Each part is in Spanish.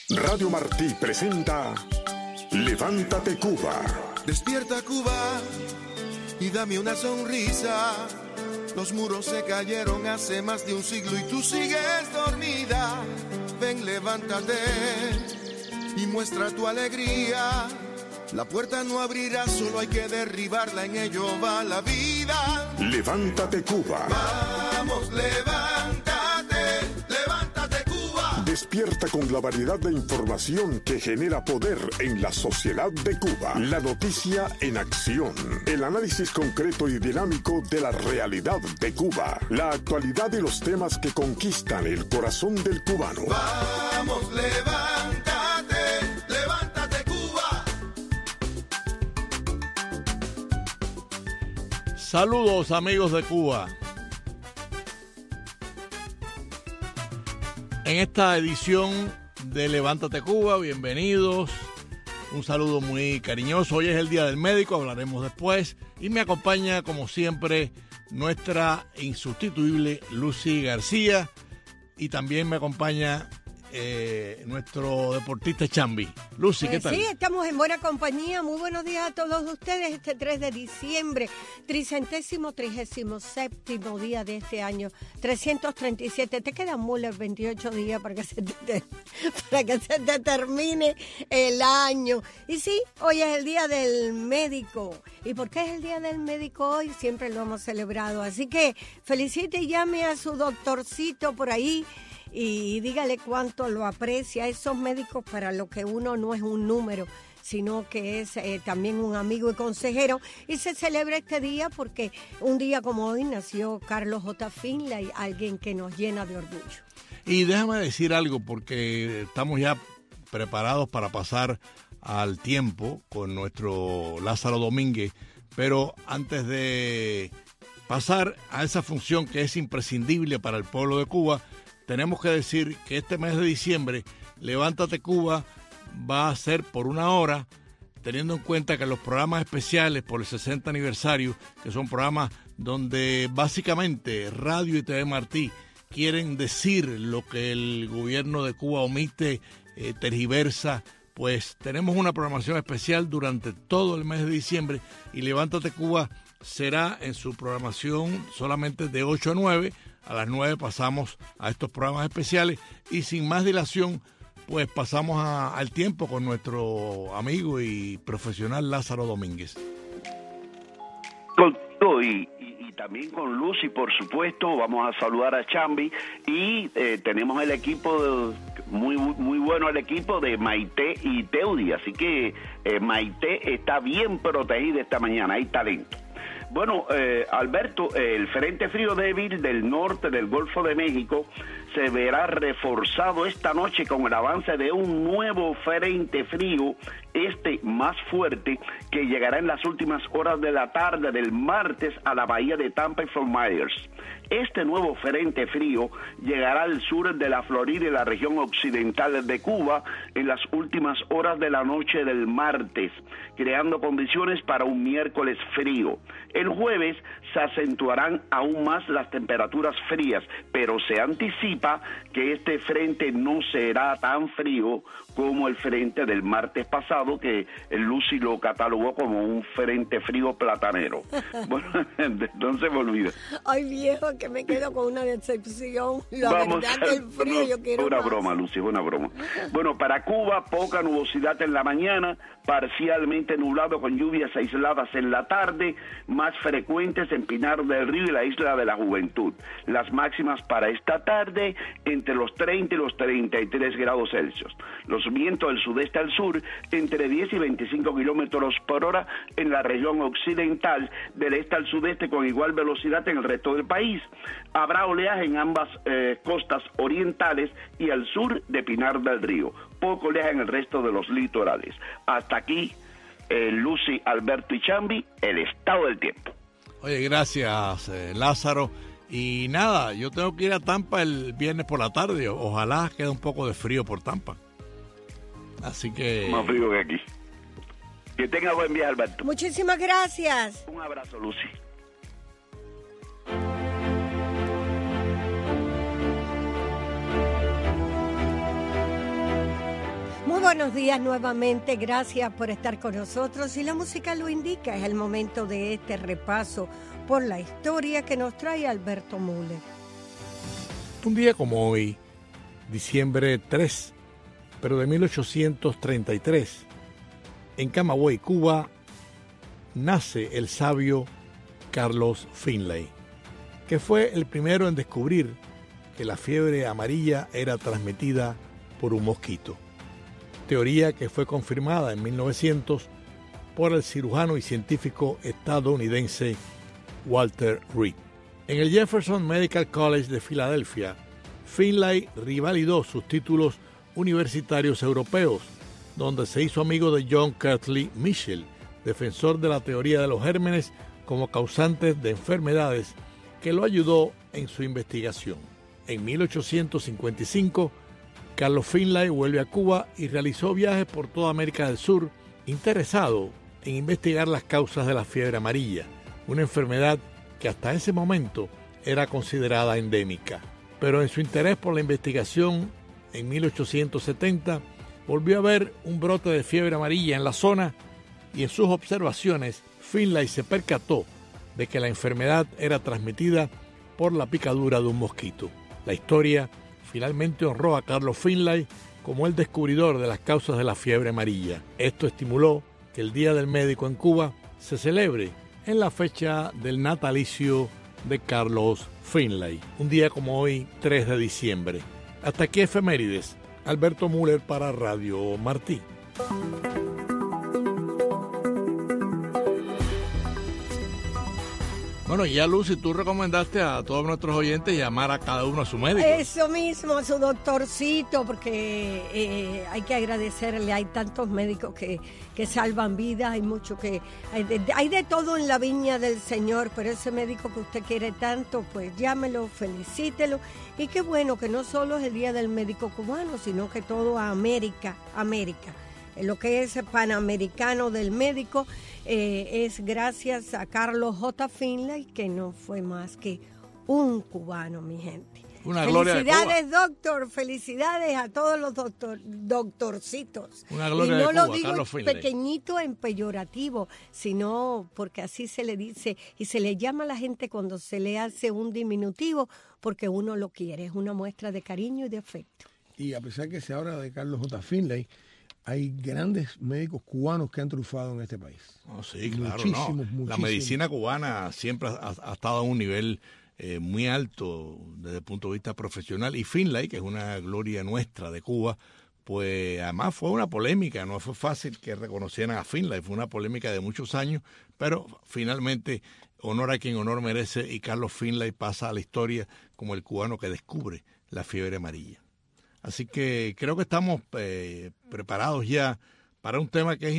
Radio Martí presenta Levántate Cuba. Despierta Cuba y dame una sonrisa. Los muros se cayeron hace más de un siglo y tú sigues dormida. Ven, levántate y muestra tu alegría. La puerta no abrirá, solo hay que derribarla, en ello va la vida. Levántate Cuba. Vamos, levántate, levántate Cuba. Despierta con la variedad de información que genera poder en la sociedad de Cuba. La noticia en acción. El análisis concreto y dinámico de la realidad de Cuba. La actualidad y los temas que conquistan el corazón del cubano. Vamos, levántate, levántate Cuba. Saludos amigos de Cuba. En esta edición de Levántate Cuba, bienvenidos. Un saludo muy cariñoso. Hoy es el Día del Médico, hablaremos después. Y me acompaña, como siempre, nuestra insustituible Lucy García. Y también me acompaña nuestro deportista Chambi. Lucy, ¿qué tal? Sí, estamos en buena compañía. Muy buenos días a todos ustedes. Este 3 de diciembre, 337º día de este año, 337. Te quedan muy 28 días para que se te termine el año. Y sí, hoy es el Día del Médico. ¿Y por qué es el Día del Médico hoy? Siempre lo hemos celebrado. Así que felicite y llame a su doctorcito por ahí y dígale cuánto lo aprecia. Esos médicos para lo que uno no es un número, sino que es también un amigo y consejero. Y se celebra este día porque un día como hoy nació Carlos J. Finlay, alguien que nos llena de orgullo. Y déjame decir algo, porque estamos ya preparados para pasar al tiempo con nuestro Lázaro Domínguez, pero antes de pasar a esa función que es imprescindible para el pueblo de Cuba, tenemos que decir que este mes de diciembre, Levántate Cuba va a ser por una hora, teniendo en cuenta que los programas especiales por el 60 aniversario, que son programas donde básicamente Radio y TV Martí quieren decir lo que el gobierno de Cuba omite, tergiversa, pues tenemos una programación especial durante todo el mes de diciembre y Levántate Cuba será en su programación solamente de 8 a 9. A las 9 pasamos a estos programas especiales y sin más dilación, pues pasamos al tiempo con nuestro amigo y profesional Lázaro Domínguez. Contigo y también con Lucy, por supuesto. Vamos a saludar a Chambi y tenemos el equipo muy bueno, el equipo de Maite y Teudi, así que Maite está bien protegida esta mañana, hay talento. Bueno, Alberto, el frente frío débil del norte del Golfo de México se verá reforzado esta noche con el avance de un nuevo frente frío, más fuerte, que llegará en las últimas horas de la tarde del martes a la bahía de Tampa y Fort Myers. Este nuevo frente frío llegará al sur de la Florida y la región occidental de Cuba en las últimas horas de la noche del martes, creando condiciones para un miércoles frío. El jueves se acentuarán aún más las temperaturas frías, pero se anticipa que este frente no será tan frío como el frente del martes pasado, que el Lucy lo catalogó como un frente frío platanero. Bueno, entonces me olvido. Ay, viejo, que me quedo con una decepción. La verdad que el frío yo quiero una más. broma, Lucy, una broma. Bueno, para Cuba, poca nubosidad en la mañana, parcialmente nublado con lluvias aisladas en la tarde, más frecuentes en Pinar del Río y la Isla de la Juventud. Las máximas para esta tarde entre los 30 y los 33 grados Celsius. Los vientos del sudeste al sur entre 10 y 25 kilómetros por hora en la región occidental, del este al sudeste con igual velocidad en el resto del país. Habrá oleaje en ambas costas orientales y al sur de Pinar del Río. Poco oleaje en el resto de los litorales. Hasta aquí, Lucy, Alberto y Chambi, el estado del tiempo. Oye, gracias Lázaro. Y nada, yo tengo que ir a Tampa el viernes por la tarde. Ojalá quede un poco de frío por Tampa. Así que... Más frío que aquí. Que tenga buen viaje, Alberto. Muchísimas gracias. Un abrazo, Lucy. buenos días nuevamente, gracias por estar con nosotros y la música lo indica, es el momento de este repaso por la historia que nos trae Alberto Müller. Un día como hoy, diciembre 3, pero de 1833, en Camagüey, Cuba, nace el sabio Carlos Finlay, que fue el primero en descubrir que la fiebre amarilla era transmitida por un mosquito. Teoría que fue confirmada en 1900 por el cirujano y científico estadounidense Walter Reed. En el Jefferson Medical College de Filadelfia, Finlay revalidó sus títulos universitarios europeos, donde se hizo amigo de John Kirtley Mitchell, defensor de la teoría de los gérmenes como causantes de enfermedades, que lo ayudó en su investigación. En 1855, Carlos Finlay vuelve a Cuba y realizó viajes por toda América del Sur, interesado en investigar las causas de la fiebre amarilla, una enfermedad que hasta ese momento era considerada endémica. Pero en su interés por la investigación, en 1870, volvió a ver un brote de fiebre amarilla en la zona y en sus observaciones, Finlay se percató de que la enfermedad era transmitida por la picadura de un mosquito. La historia finalmente honró a Carlos Finlay como el descubridor de las causas de la fiebre amarilla. Esto estimuló que el Día del Médico en Cuba se celebre en la fecha del natalicio de Carlos Finlay, un día como hoy, 3 de diciembre. Hasta aquí efemérides. Alberto Müller para Radio Martí. Bueno, ya Lucy, tú recomendaste a todos nuestros oyentes llamar a cada uno a su médico. Eso mismo, a su doctorcito, porque hay que agradecerle. Hay tantos médicos que salvan vidas, hay mucho que... Hay de todo en la viña del Señor, pero ese médico que usted quiere tanto, pues llámelo, felicítelo. Y qué bueno que no solo es el Día del Médico Cubano, sino que todo a América. Lo que es panamericano del médico es gracias a Carlos J. Finlay, que no fue más que un cubano, mi gente. Una gloria de Cuba. Felicidades, doctor, felicidades a todos los doctorcitos. Una gloria y no de Cuba, lo digo Carlos Finlay. Pequeñito en peyorativo, sino porque así se le dice y se le llama a la gente cuando se le hace un diminutivo, porque uno lo quiere, es una muestra de cariño y de afecto. Y a pesar que se habla de Carlos J. Finlay, hay grandes médicos cubanos que han triunfado en este país. Oh, sí, claro, muchísimos. La medicina cubana siempre ha estado a un nivel muy alto desde el punto de vista profesional. Y Finlay, que es una gloria nuestra de Cuba, pues además fue una polémica, no fue fácil que reconocieran a Finlay, fue una polémica de muchos años, pero finalmente honor a quien honor merece y Carlos Finlay pasa a la historia como el cubano que descubre la fiebre amarilla. Así que creo que estamos preparados ya para un tema que es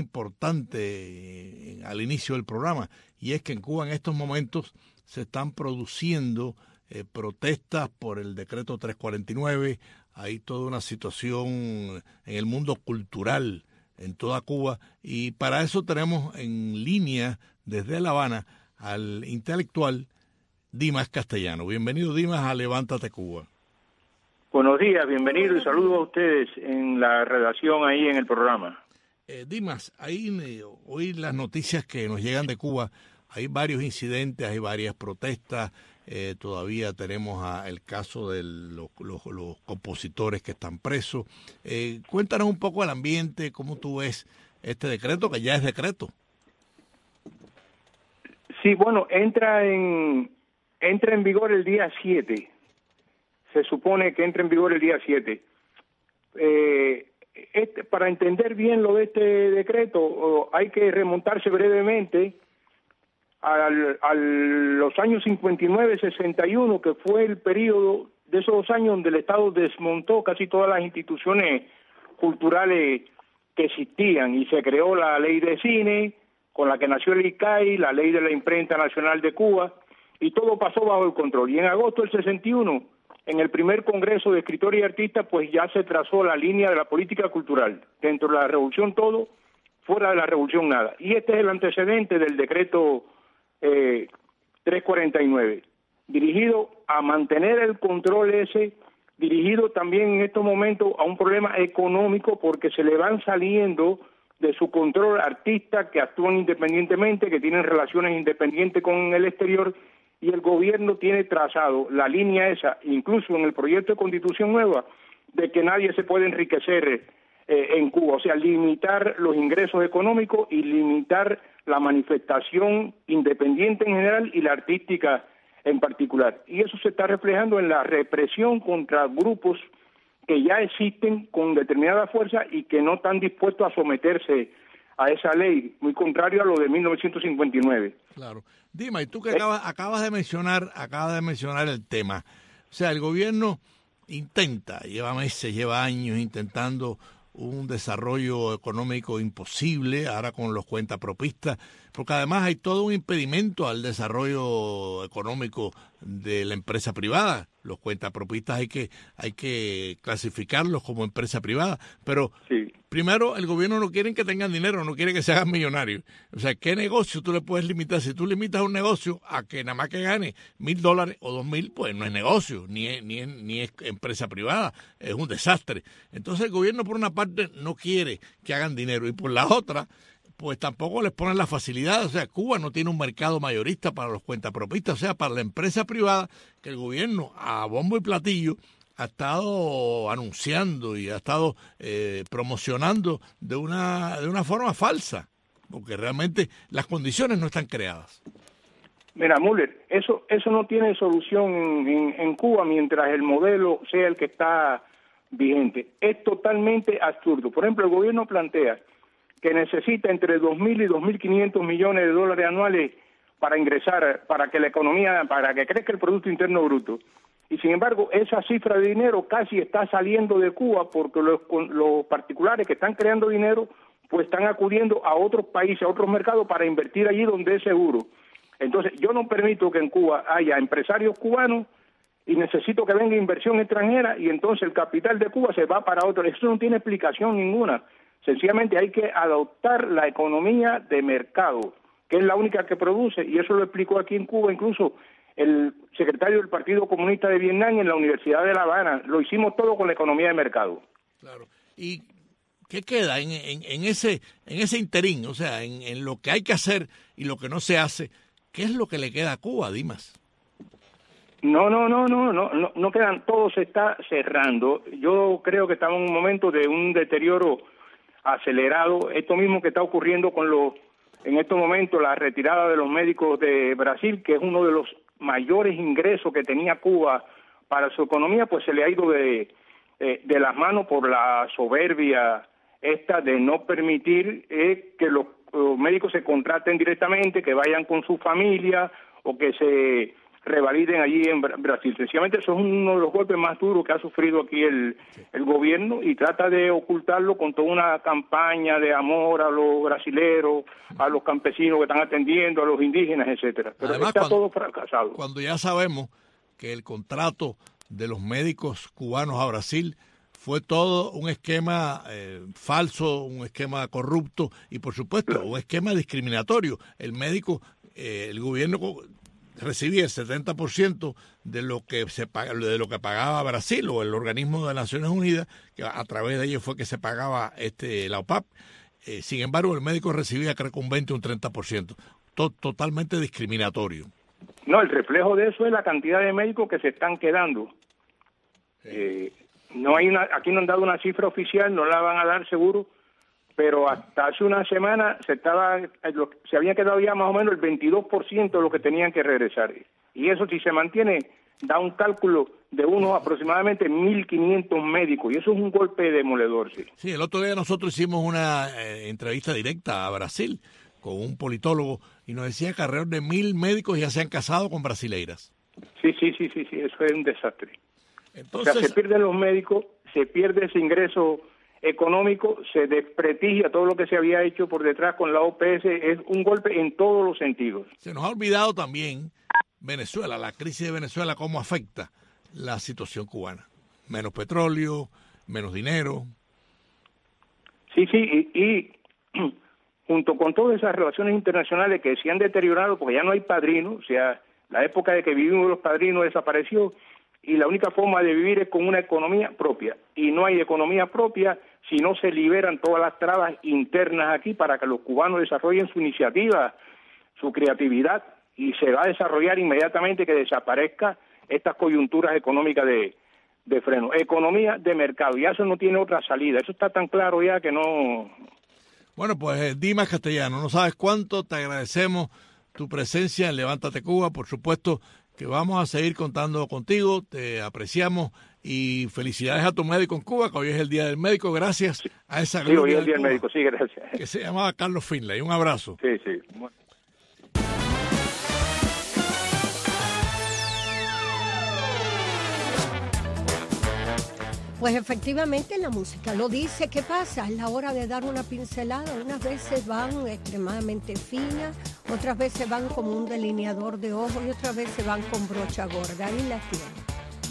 importante al inicio del programa, y es que en Cuba en estos momentos se están produciendo protestas por el decreto 349, hay toda una situación en el mundo cultural en toda Cuba, y para eso tenemos en línea desde La Habana al intelectual Dimas Castellano. Bienvenido, Dimas, a Levántate Cuba. Buenos días, bienvenido y saludos a ustedes en la redacción ahí en el programa. Dimas, hoy las noticias que nos llegan de Cuba, hay varios incidentes, hay varias protestas, todavía tenemos el caso de los compositores que están presos. Cuéntanos un poco el ambiente, cómo tú ves este decreto, que ya es decreto. Sí, bueno, entra en vigor el día 7. Se supone que entra en vigor el día 7. Para entender bien lo de este decreto, hay que remontarse brevemente a los años 59-61, que fue el periodo de esos 2 años donde el Estado desmontó casi todas las instituciones culturales que existían y se creó la ley de cine, con la que nació el ICAI, la ley de la Imprenta Nacional de Cuba, y todo pasó bajo el control. Y en agosto del 61, en el primer Congreso de Escritores y Artistas, pues ya se trazó la línea de la política cultural. Dentro de la revolución todo, fuera de la revolución nada. Y este es el antecedente del decreto 349, dirigido a mantener el control ese dirigido también en estos momentos a un problema económico, porque se le van saliendo de su control artistas que actúan independientemente, que tienen relaciones independientes con el exterior, y el gobierno tiene trazado la línea esa, incluso en el proyecto de Constitución nueva, de que nadie se puede enriquecer en Cuba, o sea, limitar los ingresos económicos y limitar la manifestación independiente en general y la artística en particular. Y eso se está reflejando en la represión contra grupos que ya existen con determinada fuerza y que no están dispuestos a someterse a esa ley, muy contrario a lo de 1959. Claro. Dima, y tú que acabas de mencionar el tema. O sea, el gobierno lleva meses, lleva años intentando un desarrollo económico imposible, ahora con los cuentapropistas, porque además hay todo un impedimento al desarrollo económico de la empresa privada. Los cuentapropistas hay que clasificarlos como empresa privada, pero sí. Primero el gobierno no quiere que tengan dinero, no quiere que se hagan millonarios. O sea, ¿qué negocio tú le puedes limitar? Si tú limitas un negocio a que nada más que gane $1,000 o $2,000, pues no es negocio, ni es empresa privada, es un desastre. Entonces el gobierno por una parte no quiere que hagan dinero y por la otra pues tampoco les ponen las facilidades. O sea, Cuba no tiene un mercado mayorista para los cuentapropistas, o sea, para la empresa privada, que el gobierno a bombo y platillo ha estado anunciando y ha estado promocionando de una forma falsa, porque realmente las condiciones no están creadas. Mira, Müller, eso no tiene solución en Cuba mientras el modelo sea el que está vigente. Es totalmente absurdo. Por ejemplo, el gobierno plantea que necesita entre 2.000 y 2.500 millones de dólares anuales para ingresar, para que la economía, para que crezca el Producto Interno Bruto. Y sin embargo, esa cifra de dinero casi está saliendo de Cuba porque los particulares que están creando dinero pues están acudiendo a otros países, a otros mercados para invertir allí donde es seguro. Entonces, yo no permito que en Cuba haya empresarios cubanos y necesito que venga inversión extranjera y entonces el capital de Cuba se va para otro. Eso no tiene explicación ninguna. Sencillamente hay que adoptar la economía de mercado, que es la única que produce, y eso lo explicó aquí en Cuba incluso el secretario del Partido Comunista de Vietnam en la Universidad de La Habana. Lo hicimos todo con la economía de mercado. Claro. ¿Y qué queda en ese interín? O sea, en lo que hay que hacer y lo que no se hace, ¿qué es lo que le queda a Cuba, Dimas? No quedan, todo se está cerrando. Yo creo que estamos en un momento de un deterioro acelerado. Esto mismo que está ocurriendo en estos momentos, la retirada de los médicos de Brasil, que es uno de los mayores ingresos que tenía Cuba para su economía, pues se le ha ido de las manos por la soberbia esta de no permitir que los médicos se contraten directamente, que vayan con su familia o que se revaliden allí en Brasil. Sencillamente eso es uno de los golpes más duros que ha sufrido aquí el gobierno y trata de ocultarlo con toda una campaña de amor a los brasileros, a los campesinos que están atendiendo, a los indígenas, etcétera. Pero además, está todo fracasado. Cuando ya sabemos que el contrato de los médicos cubanos a Brasil fue todo un esquema falso, un esquema corrupto y, por supuesto, un esquema discriminatorio. El médico, el gobierno recibía el 70% de lo que pagaba Brasil o el organismo de Naciones Unidas, que a través de ellos fue que se pagaba la OPAP. Sin embargo, el médico recibía creo que un 20 o un 30%, totalmente discriminatorio. No, el reflejo de eso es la cantidad de médicos que se están quedando. No hay aquí no han dado una cifra oficial, no la van a dar seguro, pero hasta hace una semana se había quedado ya más o menos el 22% de lo que tenían que regresar. Y eso, si se mantiene, da un cálculo de aproximadamente 1.500 médicos, y eso es un golpe demoledor. Sí, el otro día nosotros hicimos una entrevista directa a Brasil con un politólogo y nos decía que alrededor de 1.000 médicos ya se han casado con brasileiras. Sí, eso es un desastre. Entonces, o sea, se pierden los médicos, se pierde ese ingreso económico, se desprestigia todo lo que se había hecho por detrás con la OPS, es un golpe en todos los sentidos. Se nos ha olvidado también Venezuela, la crisis de Venezuela, cómo afecta la situación cubana. Menos petróleo, menos dinero. Sí, y junto con todas esas relaciones internacionales que se han deteriorado, porque ya no hay padrinos, o sea, la época de que vivimos los padrinos desapareció, y la única forma de vivir es con una economía propia, y no hay economía propia si no se liberan todas las trabas internas aquí para que los cubanos desarrollen su iniciativa, su creatividad, y se va a desarrollar inmediatamente que desaparezca estas coyunturas económicas de freno. Economía de mercado, y eso no tiene otra salida, eso está tan claro ya que no... Bueno, pues Dimas Castellano, no sabes cuánto te agradecemos tu presencia en Levántate Cuba, por supuesto que vamos a seguir contando contigo, te apreciamos y felicidades a tu médico en Cuba, que hoy es el Día del Médico, gracias a esa gloria. Sí, hoy es el de Día del Cuba, Médico, sí, gracias. que se llamaba Carlos Finlay, un abrazo. Sí, sí. Bueno. Pues efectivamente la música lo dice. ¿Qué pasa? Es la hora de dar una pincelada. Unas veces van extremadamente finas, otras veces van como un delineador de ojos y otras veces van con brocha gorda. Ahí las tienen.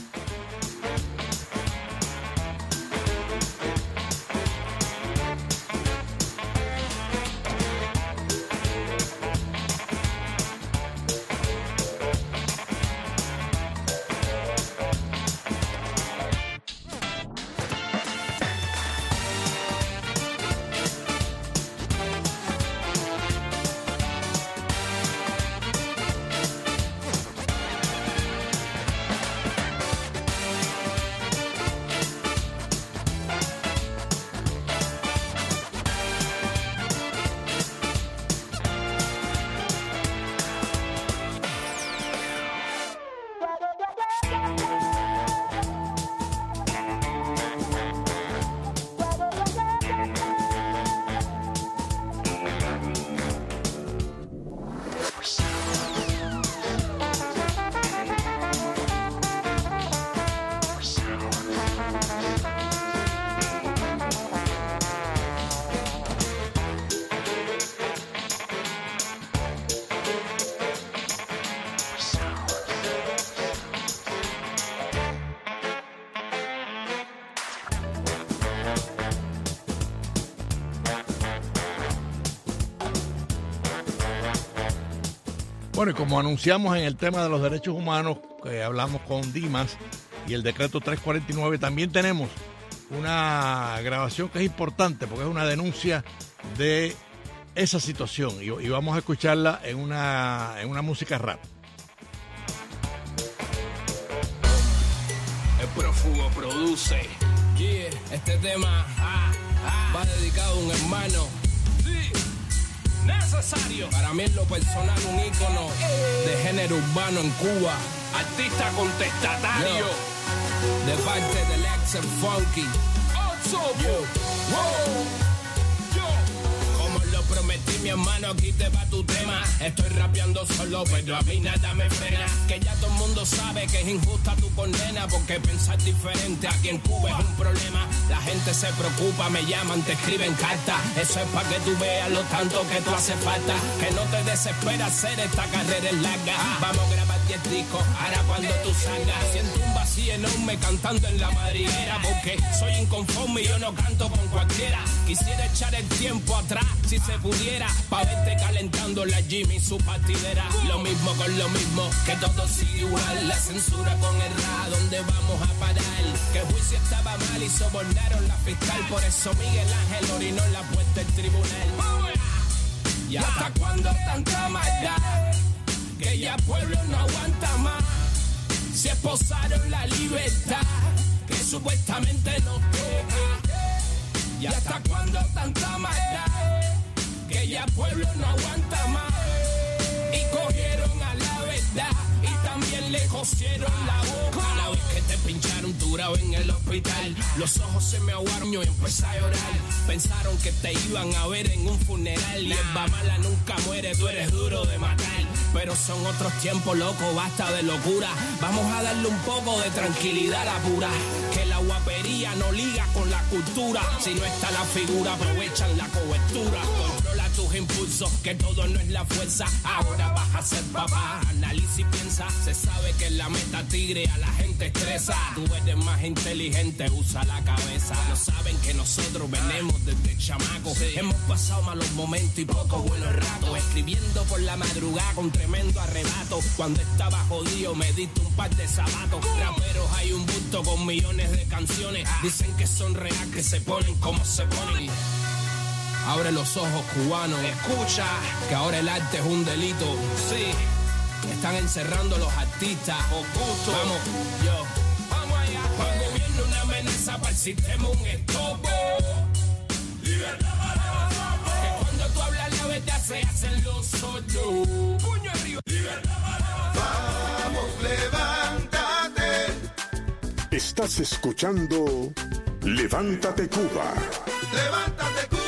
Bueno, y como anunciamos en el tema de los derechos humanos, que hablamos con Dimas y el decreto 349, también tenemos una grabación que es importante porque es una denuncia de esa situación y vamos a escucharla en una música rap. El prófugo produce. Yeah, este tema va dedicado a un hermano. Sí, necesario. Para mí en lo personal un ícono de género urbano en Cuba. Artista contestatario. Yo, de parte del ex Funky. Como lo prometí mi hermano, aquí te va tu tema. Estoy rapeando solo, pero a mí nada me frena. Que ya todo el mundo sabe que es injusta tu condena, porque pensar diferente aquí en Cuba es un problema. La gente se preocupa, me llaman, te escriben cartas. Eso es para que tú veas lo tanto que tú hace falta. Que no te desesperas hacer esta carrera es larga. Vamos a grabar 10 discos, ahora cuando tú salgas. Siento un vacío enorme cantando en la madriguera, porque soy inconforme y yo no canto con cualquiera. Quisiera echar el tiempo atrás, si se pudiera, pa' verte calentando la Jimmy y su partidera. Lo mismo con lo mismo, que todo sigue igual. La censura con el ra, ¿dónde vamos a parar? Que el juicio estaba mal y sobornaron la fiscal. Por eso Miguel Ángel orinó en la puerta del tribunal. ¿Y hasta cuándo tanta maldad? Que ya el pueblo no aguanta más. Se esposaron la libertad, que supuestamente nos toca. ¿Y hasta cuándo tanta maldad? Que ya el pueblo no aguanta más. Y cogieron a la verdad y también le cosieron la boca. La vez que te pincharon tu grado en el hospital, los ojos se me aguaron y empecé a llorar. Pensaron que te iban a ver en un funeral. Y hierba mala nunca muere, tú eres duro de matar. Pero son otros tiempos, loco, basta de locura. Vamos a darle un poco de tranquilidad a la pura. Que la guapería no liga con la cultura. Si no está la figura, aprovechan la cobertura. Controla tus impulsos, que todo no es la fuerza. Ahora vas a ser papá. Analiza y piensa cabeza. Se sabe que en la meta tigre a la gente estresa. Tú eres más inteligente, usa la cabeza. No saben que nosotros venimos desde chamaco. Hemos pasado malos momentos y pocos buenos ratos. Escribiendo por la madrugada con tremendo arrebato. Cuando estaba jodido me diste un par de zapatos. Raperos hay un bulto con millones de canciones. Dicen que son real, que se ponen como se ponen. Abre los ojos, cubano, escucha que ahora el arte es un delito. Sí, están encerrando los artistas. Augusto, vamos, yo, vamos allá. Para el gobierno una amenaza, para el sistema un estorbo. Libertad para nosotros. Que cuando tú hablas la verdad se hacen los sordos. Puño arriba. Libertad para nosotros. Vamos, levántate. Estás escuchando Levántate Cuba. Levántate, Cuba.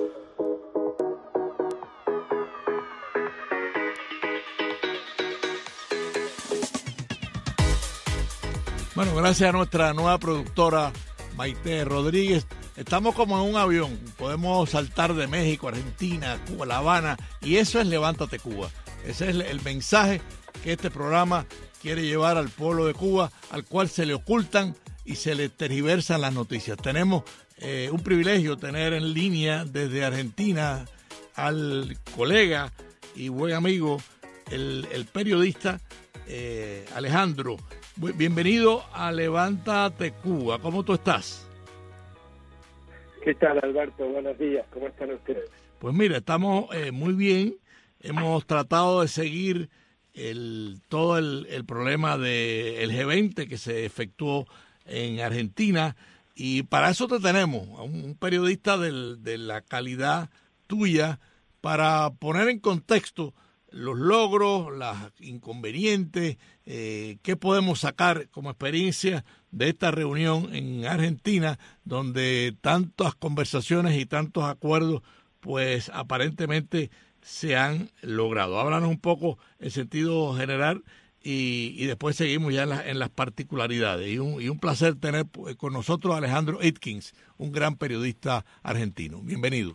Bueno, gracias a nuestra nueva productora Maite Rodríguez. Estamos como en un avión. Podemos saltar de México, Argentina, Cuba, La Habana. Y eso es Levántate Cuba. Ese es el mensaje que este programa quiere llevar al pueblo de Cuba, al cual se le ocultan y se le tergiversan las noticias. Tenemos un privilegio tener en línea desde Argentina al colega y buen amigo, el periodista Alejandro. Bienvenido a Levántate Cuba. ¿Cómo tú estás? ¿Qué tal, Alberto? Buenos días. ¿Cómo están ustedes? Pues mira, estamos muy bien. Hemos tratado de seguir todo el problema del G20 que se efectuó en Argentina, y para eso te tenemos, un periodista de la calidad tuya, para poner en contexto los logros, los inconvenientes, qué podemos sacar como experiencia de esta reunión en Argentina, donde tantas conversaciones y tantos acuerdos pues aparentemente se han logrado. Háblanos un poco en sentido general y después seguimos ya en las particularidades. Y un placer tener con nosotros a Alejandro Itkins, un gran periodista argentino. Bienvenido.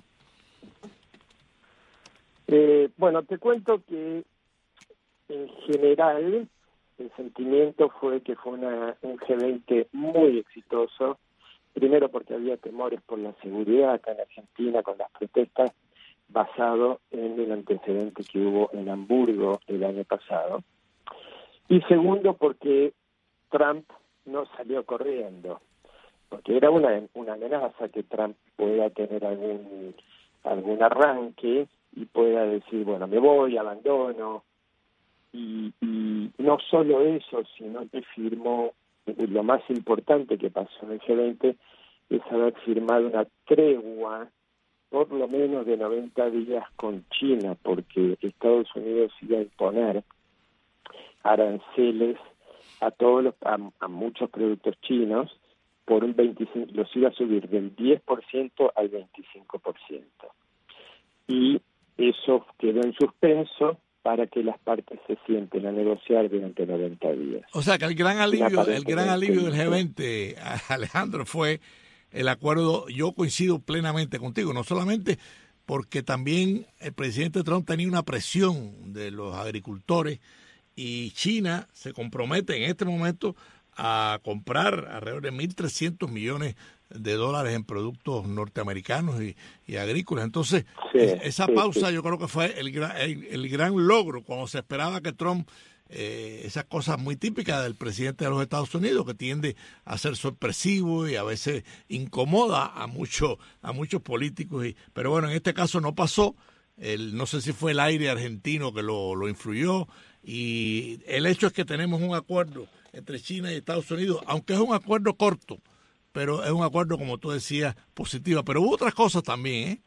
Bueno, te cuento que en general el sentimiento fue que fue un G20 muy exitoso. Primero porque había temores por la seguridad acá en Argentina con las protestas, basado en el antecedente que hubo en Hamburgo el año pasado. Y segundo porque Trump no salió corriendo, porque era una amenaza que Trump pueda tener algún arranque y pueda decir, bueno, me voy, abandono. Y no solo eso, sino que firmó, lo más importante que pasó en el G20 es haber firmado una tregua por lo menos de 90 días con China, porque Estados Unidos iba a imponer aranceles a muchos productos chinos por un 25%, los iba a subir del 10% al 25%. Y eso quedó en suspenso para que las partes se sienten a negociar durante 90 días. O sea que el gran alivio del G20, Alejandro, fue el acuerdo. Yo coincido plenamente contigo, no solamente porque también el presidente Trump tenía una presión de los agricultores, y China se compromete en este momento a comprar alrededor de $1.300 millones en productos norteamericanos y agrícolas. Entonces, esa pausa yo creo que fue el gran logro, cuando se esperaba que Trump, esas cosas muy típicas del presidente de los Estados Unidos, que tiende a ser sorpresivo y a veces incomoda a muchos políticos. Pero bueno, en este caso no pasó. No sé si fue el aire argentino que lo influyó, y el hecho es que tenemos un acuerdo entre China y Estados Unidos, aunque es un acuerdo corto, pero es un acuerdo, como tú decías, positivo. Pero hubo otras cosas también, ¿eh?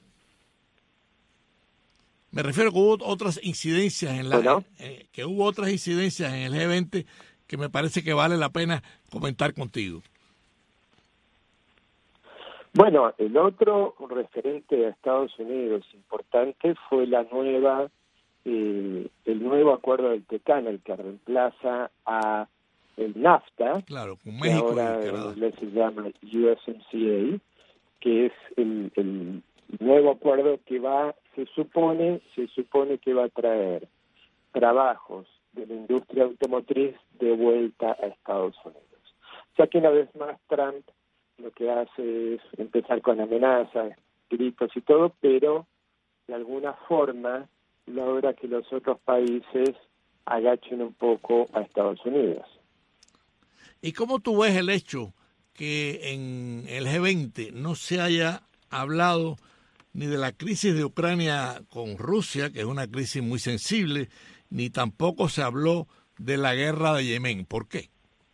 Me refiero que hubo otras incidencias en el G20 que me parece que vale la pena comentar contigo. Bueno, el otro referente a Estados Unidos importante fue el nuevo acuerdo del TECAN, el que reemplaza a el NAFTA, claro, con que México ahora en inglés se llama USMCA, que es el nuevo acuerdo que se supone que va a traer trabajos de la industria automotriz de vuelta a Estados Unidos. O sea que una vez más Trump lo que hace es empezar con amenazas, gritos y todo, pero de alguna forma logra que los otros países agachen un poco a Estados Unidos. ¿Y cómo tú ves el hecho que en el G20 no se haya hablado ni de la crisis de Ucrania con Rusia, que es una crisis muy sensible, ni tampoco se habló de la guerra de Yemen? ¿Por qué?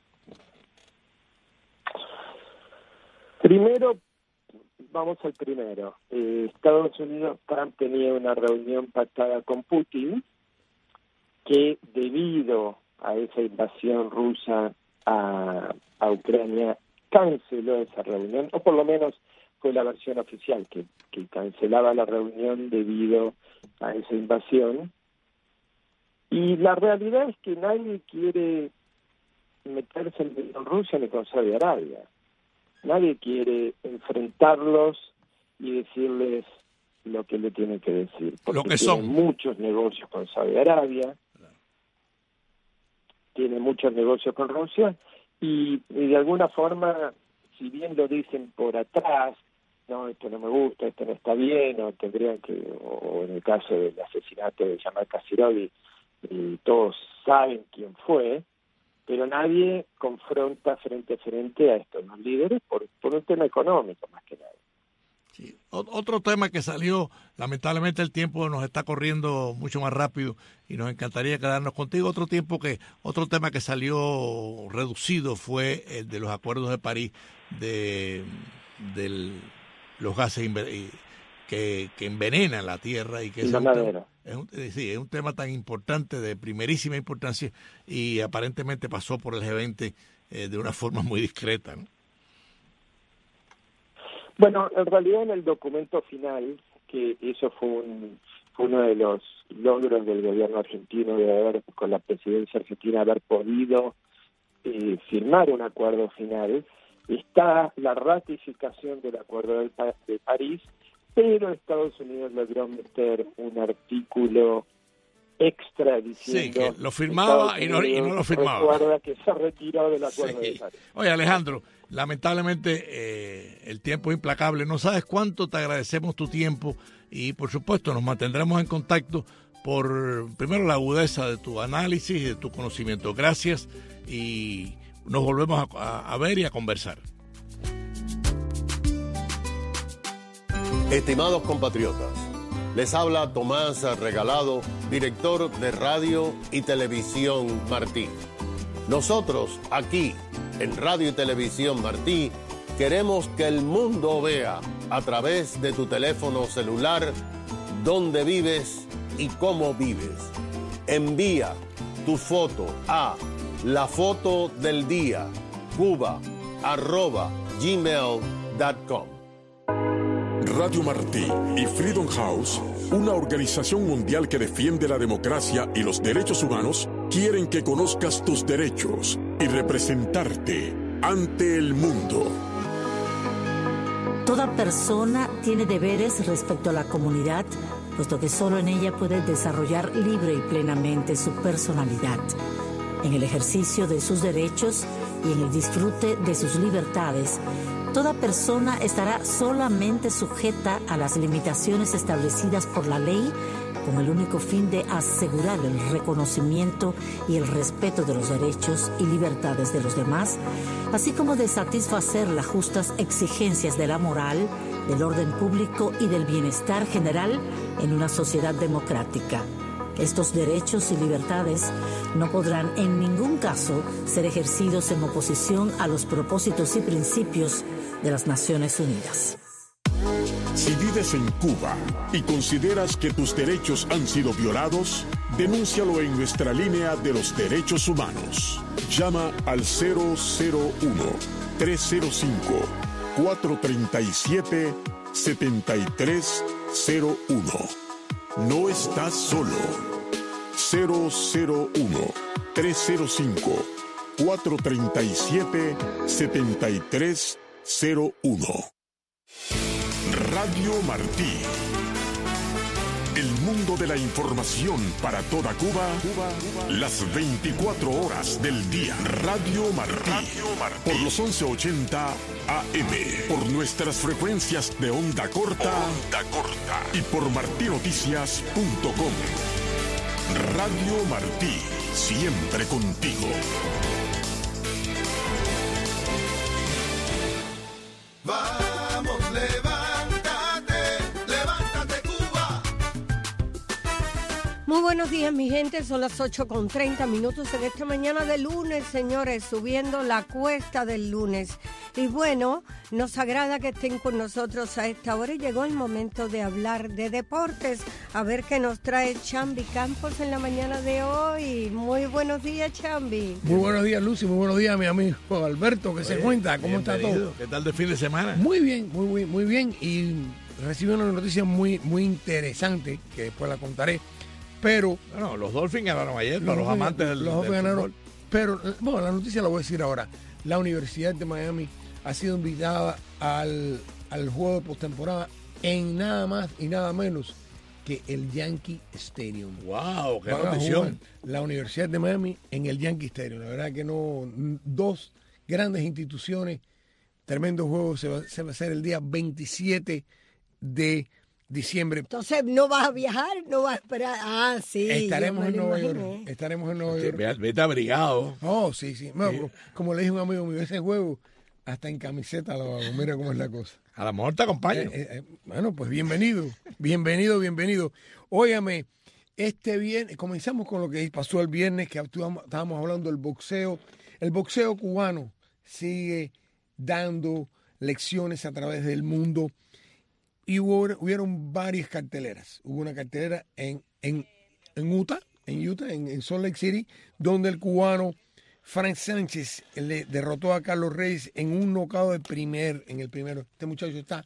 Primero, vamos al primero. Estados Unidos, Trump tenía una reunión pactada con Putin, que debido a esa invasión rusa a Ucrania, canceló esa reunión, o por lo menos fue la versión oficial, que cancelaba la reunión debido a esa invasión. Y la realidad es que nadie quiere meterse ni con Rusia ni con Saudi Arabia. Nadie quiere enfrentarlos y decirles lo que le tienen que decir. Porque lo que son. Tienen muchos negocios con Saudi Arabia, tienen muchos negocios con Rusia, y de alguna forma, si bien lo dicen por atrás, no, esto no me gusta, esto no está bien, o tendrían que, o en el caso del asesinato de Jamal Khashoggi, todos saben quién fue, pero nadie confronta frente a frente a estos dos líderes por un tema económico más que nada. Sí. Otro tema que salió, lamentablemente el tiempo nos está corriendo mucho más rápido y nos encantaría quedarnos contigo. Otro tema que salió reducido fue el de los acuerdos de París de los gases que envenenan la tierra y que es un tema tan importante, de primerísima importancia, y aparentemente pasó por el G20 de una forma muy discreta, ¿no? Bueno, en realidad en el documento final, que eso fue uno de los logros del gobierno argentino, de haber, con la presidencia argentina, haber podido firmar un acuerdo final, está la ratificación del acuerdo de París, pero Estados Unidos logró meter un artículo extra diciendo... Sí, que lo firmaba y no lo firmaba. Recuerda que se retiró del acuerdo de París. Oye, Alejandro, lamentablemente el tiempo es implacable. No sabes cuánto te agradecemos tu tiempo y, por supuesto, nos mantendremos en contacto por, primero, la agudeza de tu análisis y de tu conocimiento. Gracias y nos volvemos a ver y a conversar. Estimados compatriotas, les habla Tomás Regalado, director de Radio y Televisión Martí. Nosotros, aquí, en Radio y Televisión Martí, queremos que el mundo vea, a través de tu teléfono celular, dónde vives y cómo vives. Envía tu foto a lafotodeldia@gmail.com. Radio Martí y Freedom House, una organización mundial que defiende la democracia y los derechos humanos, quieren que conozcas tus derechos y representarte ante el mundo. Toda persona tiene deberes respecto a la comunidad, puesto que solo en ella puede desarrollar libre y plenamente su personalidad. En el ejercicio de sus derechos y en el disfrute de sus libertades, toda persona estará solamente sujeta a las limitaciones establecidas por la ley, con el único fin de asegurar el reconocimiento y el respeto de los derechos y libertades de los demás, así como de satisfacer las justas exigencias de la moral, del orden público y del bienestar general en una sociedad democrática. Estos derechos y libertades no podrán en ningún caso ser ejercidos en oposición a los propósitos y principios de las Naciones Unidas. Si vives en Cuba y consideras que tus derechos han sido violados, denúncialo en nuestra línea de los derechos humanos. Llama al 001-305-437-7301. No estás solo. 001-305-437-7301. Radio Martí. El mundo de la información para toda Cuba, las 24 horas del día. Radio Martí. Por los 1180 AM. Por nuestras frecuencias de onda corta. Y por martinoticias.com. Radio Martí. Siempre contigo. Vamos, levántate Cuba. Muy buenos días, mi gente. Son las 8:30 en esta mañana de lunes, señores, subiendo la cuesta del lunes. Y bueno, nos agrada que estén con nosotros a esta hora y llegó el momento de hablar de deportes. A ver qué nos trae Chambi Campos en la mañana de hoy. Muy buenos días, Chambi. Muy buenos días, Lucy. Muy buenos días, mi amigo Alberto, que se cuenta. ¿Cómo está todo? ¿Qué tal de fin de semana? Muy bien, muy bien. Y recibí una noticia muy interesante, que después la contaré. Pero... Bueno, los Dolphins ganaron ayer, para los amantes del Dolphins ganaron, fútbol. Pero, bueno, la noticia la voy a decir ahora. La Universidad de Miami ha sido invitada al juego de postemporada en nada más y nada menos que el Yankee Stadium. ¡Wow! ¡Qué Van a notición! jugar la Universidad de Miami en el Yankee Stadium. La verdad que no, dos grandes instituciones, tremendo juego. Se va a hacer el día 27 de diciembre. Entonces, ¿no vas a viajar? ¿No vas a esperar? Ah, sí. Estaremos en Nueva York. Imaginé. Estaremos en Nueva York. Vete abrigado. Oh, sí. Bueno, como le dije a un amigo mío, ese juego hasta en camiseta lo hago. Mira cómo es la cosa. A lo mejor te acompaño. Bueno, pues bienvenido. Bienvenido. Óigame, este viernes, comenzamos con lo que pasó el viernes, que estábamos hablando del boxeo. El boxeo cubano sigue dando lecciones a través del mundo. Y hubieron varias carteleras. Hubo una cartelera en Utah, en Salt Lake City, donde el cubano Frank Sánchez le derrotó a Carlos Reyes en un knockout en el primero. Este muchacho está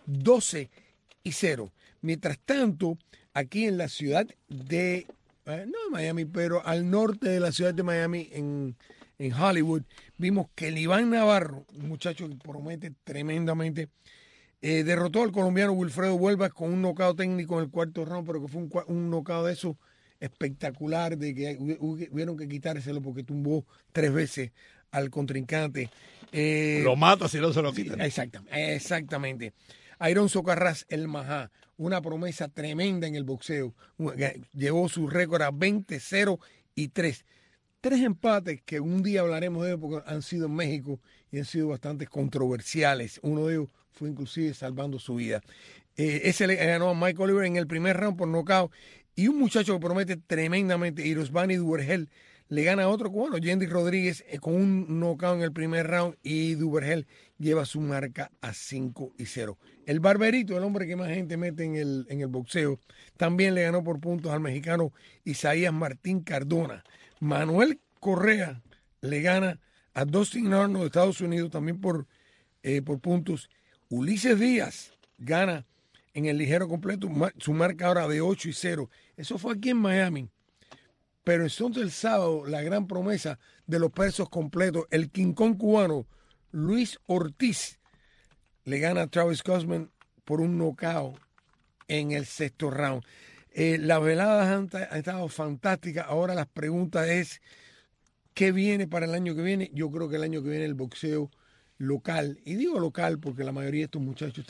12-0. Mientras tanto, aquí en la ciudad de, no Miami, pero al norte de la ciudad de Miami, en Hollywood, vimos que el Iván Navarro, un muchacho que promete tremendamente, derrotó al colombiano Wilfredo Huelvas con un knockout técnico en el cuarto round, pero que fue un knockout de eso espectacular, de que hubieron que quitárselo porque tumbó 3 veces al contrincante. Lo mata si no se lo quitan. Exactamente. Iron Socarrás, el Majá, una promesa tremenda en el boxeo. Llevó su récord a 20-0-3. 3 empates que un día hablaremos de ellos porque han sido en México y han sido bastante controversiales. Uno de ellos fue inclusive salvando su vida. Ese le ganó a Mike Oliver en el primer round por nocaut. Y un muchacho que promete tremendamente, Irosvani Duvergel, le gana a otro cubano, Yendi Rodríguez, con un knockout en el primer round, y Duvergel lleva su marca a 5-0. El Barberito, el hombre que más gente mete en el boxeo, también le ganó por puntos al mexicano Isaías Martín Cardona. Manuel Correa le gana a Dustin Arnold de Estados Unidos también por puntos. Ulises Díaz gana en el ligero completo, su marca ahora de 8-0. Eso fue aquí en Miami. Pero entonces el sábado, la gran promesa de los pesos completos, el King Kong cubano, Luis Ortiz, le gana a Travis Cosman por un knockout en el sexto round. Las veladas han estado fantásticas. Ahora las preguntas es, ¿qué viene para el año que viene? Yo creo que el año que viene el boxeo local, y digo local porque la mayoría de estos muchachos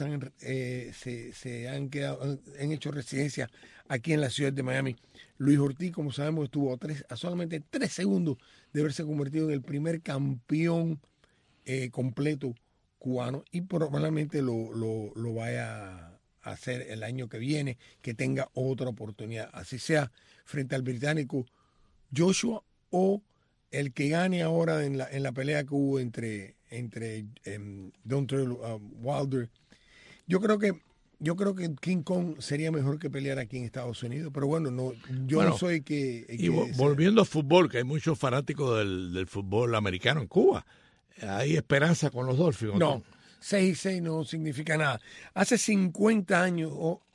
se han hecho residencia aquí en la ciudad de Miami. Luis Ortiz, como sabemos, estuvo a solamente 3 segundos de haberse convertido en el primer campeón completo cubano, y probablemente lo vaya a hacer el año que viene, que tenga otra oportunidad, así sea frente al británico Joshua o el que gane ahora en la pelea que hubo entre Deontay Wilder. Yo creo que King Kong sería mejor que pelear aquí en Estados Unidos, pero bueno, no soy que volviendo al fútbol, que hay muchos fanáticos del fútbol americano en Cuba. ¿Hay esperanza con los Dolphins? No, 6-6 no significa nada. Hace 50 años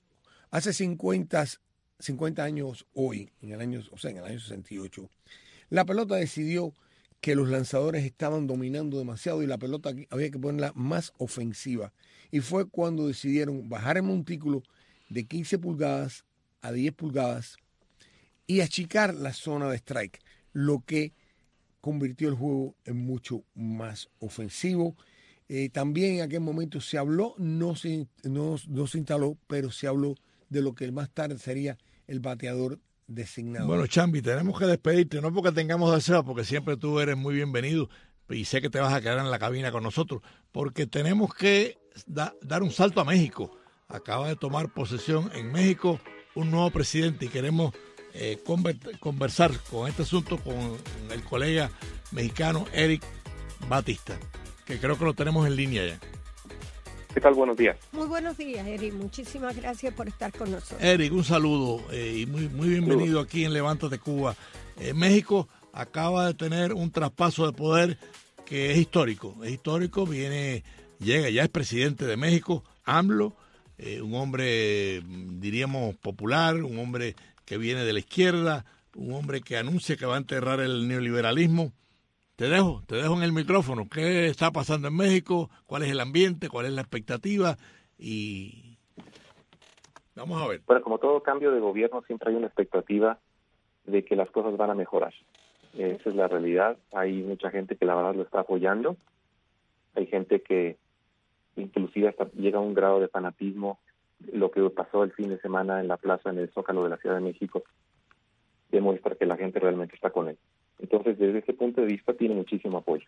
hoy, en el año 68, la pelota decidió que los lanzadores estaban dominando demasiado y la pelota había que ponerla más ofensiva. Y fue cuando decidieron bajar el montículo de 15 pulgadas a 10 pulgadas y achicar la zona de strike, lo que convirtió el juego en mucho más ofensivo. También en aquel momento se habló, no se instaló, pero se habló de lo que más tarde sería el bateador designado. Bueno, Chambi, tenemos que despedirte, no porque tengamos deseo, porque siempre tú eres muy bienvenido y sé que te vas a quedar en la cabina con nosotros, porque tenemos que dar un salto a México. Acaba de tomar posesión en México un nuevo presidente y queremos conversar con este asunto con el colega mexicano Eric Batista, que creo que lo tenemos en línea ya. ¿Qué tal? Buenos días. Muy buenos días, Eric. Muchísimas gracias por estar con nosotros. Eric, un saludo y muy bienvenido aquí en Levántate Cuba. México acaba de tener un traspaso de poder que es histórico. Es histórico, llega, ya es presidente de México, AMLO, un hombre, diríamos, popular, un hombre que viene de la izquierda, un hombre que anuncia que va a enterrar el neoliberalismo. Te dejo en el micrófono. ¿Qué está pasando en México? ¿Cuál es el ambiente? ¿Cuál es la expectativa? Y vamos a ver. Bueno, como todo cambio de gobierno, siempre hay una expectativa de que las cosas van a mejorar. Esa es la realidad. Hay mucha gente que la verdad lo está apoyando. Hay gente que inclusive hasta llega a un grado de fanatismo. Lo que pasó el fin de semana en la plaza, en el Zócalo de la Ciudad de México, demuestra que la gente realmente está con él. Entonces, desde ese punto de vista, tiene muchísimo apoyo.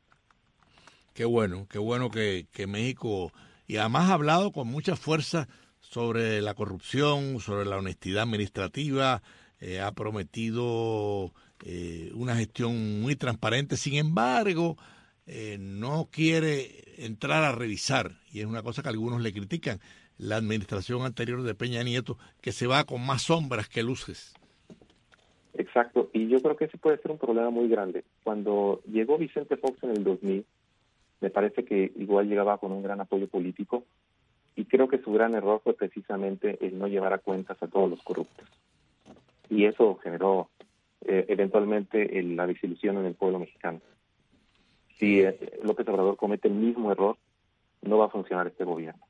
Qué bueno que México, y además ha hablado con mucha fuerza sobre la corrupción, sobre la honestidad administrativa, ha prometido una gestión muy transparente. Sin embargo, no quiere entrar a revisar, y es una cosa que algunos le critican, la administración anterior de Peña Nieto, que se va con más sombras que luces. Exacto, y yo creo que ese puede ser un problema muy grande. Cuando llegó Vicente Fox en el 2000, me parece que igual llegaba con un gran apoyo político, y creo que su gran error fue precisamente el no llevar a cuentas a todos los corruptos. Y eso generó eventualmente la desilusión en el pueblo mexicano. Si López Obrador comete el mismo error, no va a funcionar este gobierno.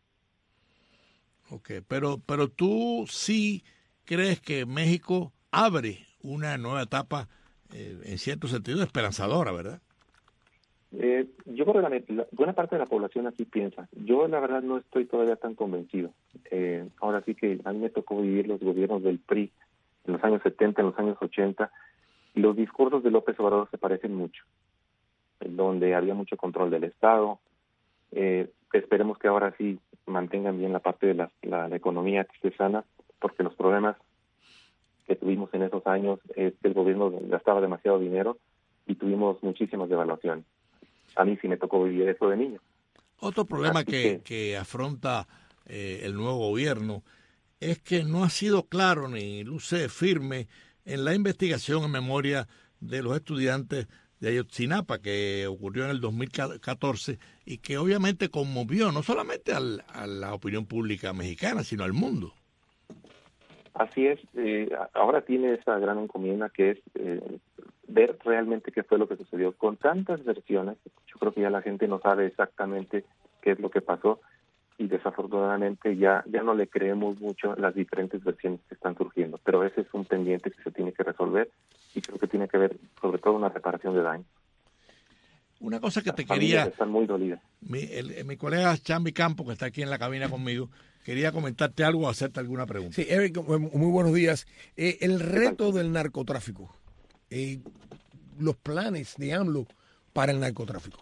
Ok, pero tú sí crees que México abre una nueva etapa, en cierto sentido, esperanzadora, ¿verdad? Yo creo que buena parte de la población así piensa. Yo, la verdad, no estoy todavía tan convencido. Ahora sí que a mí me tocó vivir los gobiernos del PRI en los años 70, en los años 80, y los discursos de López Obrador se parecen mucho, en donde había mucho control del Estado. Esperemos que ahora sí mantengan bien la parte de la economía que esté sana, porque los problemas que tuvimos en esos años es que el gobierno gastaba demasiado dinero y tuvimos muchísimas devaluaciones. A mí sí me tocó vivir eso de niño. Otro problema que afronta el nuevo gobierno es que no ha sido claro ni luce firme en la investigación en memoria de los estudiantes de Ayotzinapa, que ocurrió en el 2014 y que obviamente conmovió no solamente a la opinión pública mexicana, sino al mundo. Así es, ahora tiene esa gran encomienda que es ver realmente qué fue lo que sucedió. Con tantas versiones, yo creo que ya la gente no sabe exactamente qué es lo que pasó y desafortunadamente ya no le creemos mucho las diferentes versiones que están surgiendo, pero ese es un pendiente que se tiene que resolver y creo que tiene que ver sobre todo una reparación de daños. Una cosa que te quería... Están muy dolidas. Mi colega Chambi Campo, que está aquí en la cabina conmigo, quería comentarte algo o hacerte alguna pregunta. Sí, Eric, muy buenos días. El reto del narcotráfico, los planes de AMLO para el narcotráfico.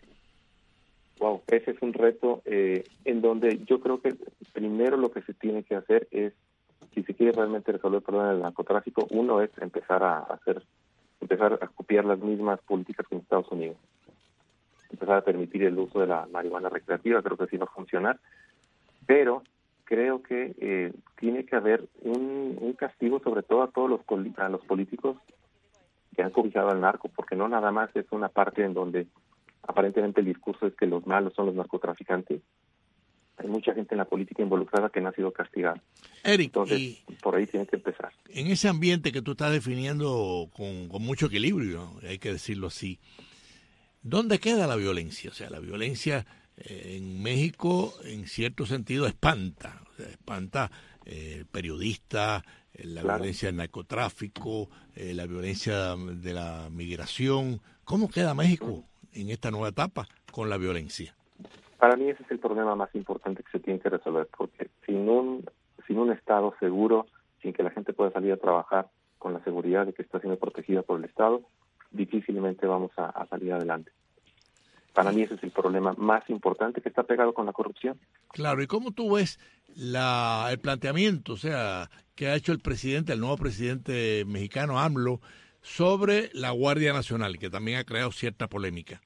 Wow, ese es un reto en donde yo creo que primero lo que se tiene que hacer es, si se quiere realmente resolver el problema del narcotráfico, uno es empezar a copiar las mismas políticas que en Estados Unidos. Empezar a permitir el uso de la marihuana recreativa, creo que sí va a funcionar, pero creo que tiene que haber un castigo sobre todo a todos los políticos que han cobijado al narco, porque no nada más es una parte en donde aparentemente el discurso es que los malos son los narcotraficantes. Hay mucha gente en la política involucrada que no ha sido castigada. Eric, entonces por ahí tiene que empezar. En ese ambiente que tú estás definiendo con mucho equilibrio, ¿no? Hay que decirlo así, ¿dónde queda la violencia? O sea, la violencia en México en cierto sentido espanta. espanta periodistas, la violencia del narcotráfico, la violencia de la migración. ¿Cómo queda México en esta nueva etapa con la violencia? Para mí ese es el problema más importante que se tiene que resolver, porque sin un Estado seguro, sin que la gente pueda salir a trabajar con la seguridad de que está siendo protegida por el Estado, difícilmente vamos a salir adelante. Para mí ese es el problema más importante, que está pegado con la corrupción. Claro, ¿y cómo tú ves el planteamiento, o sea, que ha hecho el nuevo presidente mexicano, AMLO, sobre la Guardia Nacional, que también ha creado cierta polémica?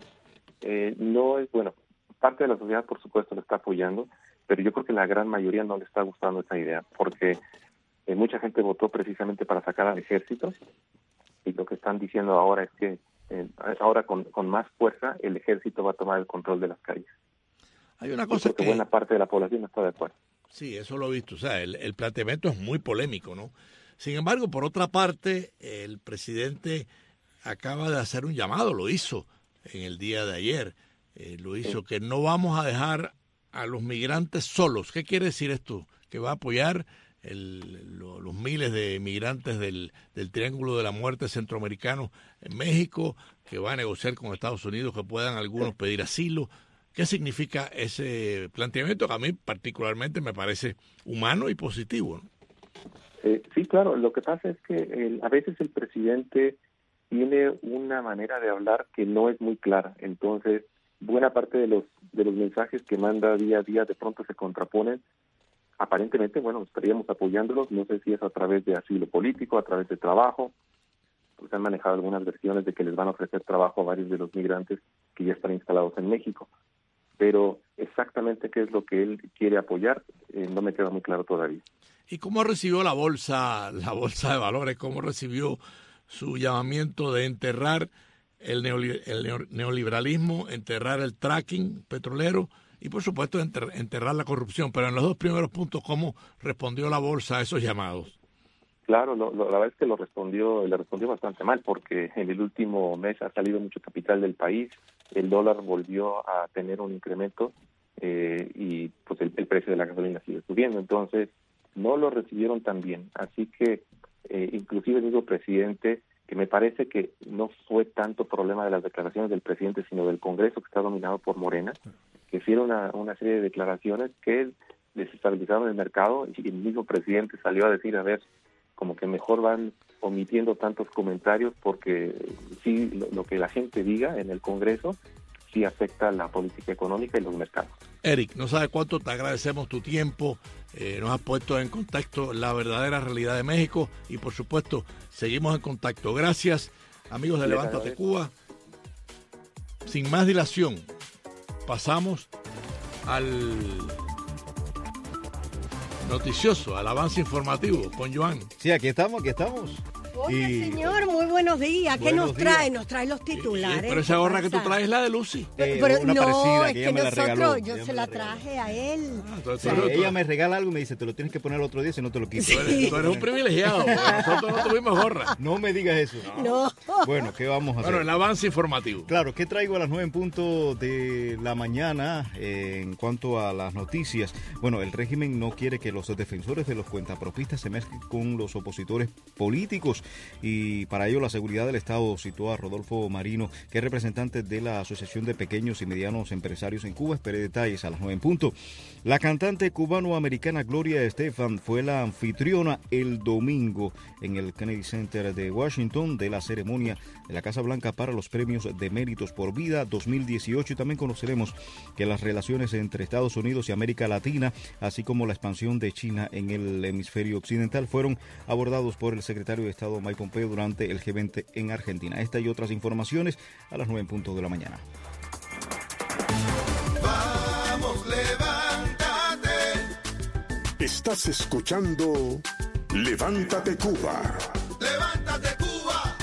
No es, bueno, parte de la sociedad por supuesto lo está apoyando, pero yo creo que la gran mayoría no le está gustando esa idea, porque mucha gente votó precisamente para sacar al ejército, y lo que están diciendo ahora es que ahora con más fuerza el ejército va a tomar el control de las calles. Hay una cosa que buena parte de la población no está de acuerdo. Sí, eso lo he visto. O sea, el planteamiento es muy polémico, ¿no? Sin embargo, por otra parte, el presidente acaba de hacer un llamado, lo hizo en el día de ayer, lo hizo, que no vamos a dejar a los migrantes solos. ¿Qué quiere decir esto? Que va a apoyar los miles de migrantes del Triángulo de la Muerte centroamericano en México, que va a negociar con Estados Unidos que puedan algunos pedir asilo. ¿Qué significa ese planteamiento que a mí particularmente me parece humano y positivo, ¿no? Sí, claro. Lo que pasa es que a veces el presidente tiene una manera de hablar que no es muy clara. Entonces, buena parte de los mensajes que manda día a día de pronto se contraponen. Aparentemente, bueno, estaríamos apoyándolos. No sé si es a través de asilo político, a través de trabajo. Pues han manejado algunas versiones de que les van a ofrecer trabajo a varios de los migrantes que ya están instalados en México. Pero exactamente qué es lo que él quiere apoyar, no me queda muy claro todavía. ¿Y cómo recibió la bolsa de valores? ¿Cómo recibió su llamamiento de enterrar el neoliberalismo, enterrar el fracking petrolero y, por supuesto, enterrar la corrupción? Pero en los dos primeros puntos, ¿cómo respondió la bolsa a esos llamados? Claro, la verdad es que le respondió bastante mal, porque en el último mes ha salido mucho capital del país, el dólar volvió a tener un incremento y pues el precio de la gasolina sigue subiendo. Entonces, no lo recibieron tan bien. Así que, inclusive el mismo presidente, que me parece que no fue tanto problema de las declaraciones del presidente, sino del Congreso, que está dominado por Morena, que hicieron una serie de declaraciones que desestabilizaron el mercado, y el mismo presidente salió a decir, a ver, como que mejor van omitiendo tantos comentarios, porque sí, lo que la gente diga en el Congreso sí afecta la política económica y los mercados. Eric, no sabes cuánto te agradecemos tu tiempo, nos has puesto en contacto la verdadera realidad de México y, por supuesto, seguimos en contacto. Gracias, amigos de Levántate Cuba. Sin más dilación, pasamos al noticioso, al avance informativo con Joan. Sí, aquí estamos. Oye, señor, muy buenos días. ¿Qué nos trae? Nos trae los titulares. Pero esa gorra que tú traes es la de Lucy. Pero una no, parecida, es que que ella me la regaló. yo se la traje a él. Ella me regala algo y me dice, te lo tienes que poner el otro día si no te lo quito. Sí. Tú eres un privilegiado. Nosotros no tuvimos gorra. No me digas eso. No. Bueno, ¿qué vamos a hacer? Bueno, el avance informativo. Claro, ¿qué traigo a las 9 en punto de la mañana en cuanto a las noticias? Bueno, el régimen no quiere que los defensores de los cuentapropistas se mezclen con los opositores políticos, y para ello la seguridad del Estado citó a Rodolfo Marino, que es representante de la Asociación de Pequeños y Medianos Empresarios en Cuba. Espere detalles a las 9 en punto. La cantante cubano-americana Gloria Estefan fue la anfitriona el domingo en el Kennedy Center de Washington de la ceremonia de la Casa Blanca para los Premios de Méritos por Vida 2018, y también conoceremos que las relaciones entre Estados Unidos y América Latina, así como la expansión de China en el hemisferio occidental, fueron abordados por el secretario de Estado Mike Pompeo durante el G20 en Argentina. Esta y otras informaciones a las 9 en punto de la mañana. Vamos, levántate. Estás escuchando Levántate Cuba. Levántate Cuba.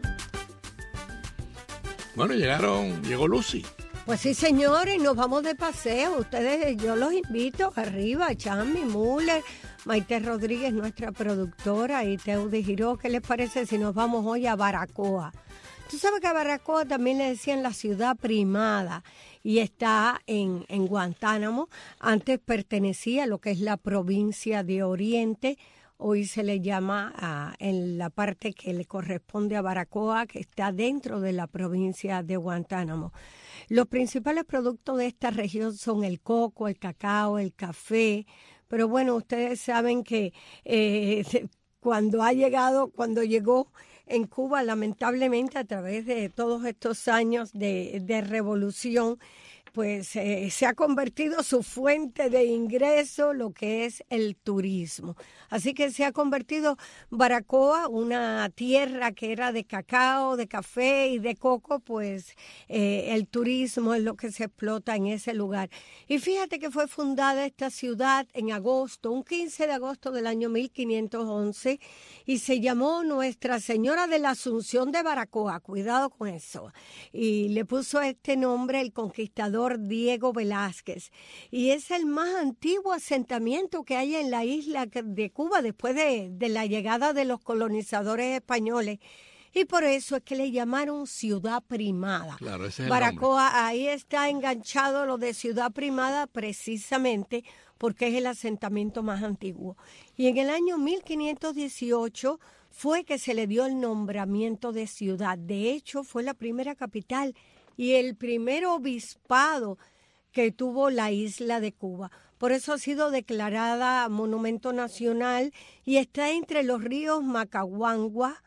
Bueno, llegó Lucy. Pues sí, señores, nos vamos de paseo. Ustedes, yo los invito arriba, Chambi, Müller, Maite Rodríguez, nuestra productora, y Teudi Giró. ¿Qué les parece si nos vamos hoy a Baracoa? Tú sabes que a Baracoa también le decían la ciudad primada y está en Guantánamo. Antes pertenecía a lo que es la provincia de Oriente. Hoy se le llama en la parte que le corresponde a Baracoa, que está dentro de la provincia de Guantánamo. Los principales productos de esta región son el coco, el cacao, el café. Pero bueno, ustedes saben que cuando llegó en Cuba, lamentablemente, a través de todos estos años de revolución, pues se ha convertido su fuente de ingreso lo que es el turismo. Así que se ha convertido Baracoa, una tierra que era de cacao, de café y de coco, pues el turismo es lo que se explota en ese lugar. Y fíjate que fue fundada esta ciudad en agosto, un 15 de agosto del año 1511, y se llamó Nuestra Señora de la Asunción de Baracoa, cuidado con eso, y le puso este nombre el conquistador Diego Velázquez, y es el más antiguo asentamiento que hay en la isla de Cuba después de la llegada de los colonizadores españoles, y por eso es que le llamaron ciudad primada. Claro, ese es Baracoa, el nombre. ahí está enganchado lo de ciudad primada precisamente porque es el asentamiento más antiguo. Y en el año 1518 fue que se le dio el nombramiento de ciudad. De hecho, fue la primera capital y el primer obispado que tuvo la isla de Cuba. Por eso ha sido declarada monumento nacional y está entre los ríos Macaguanigua,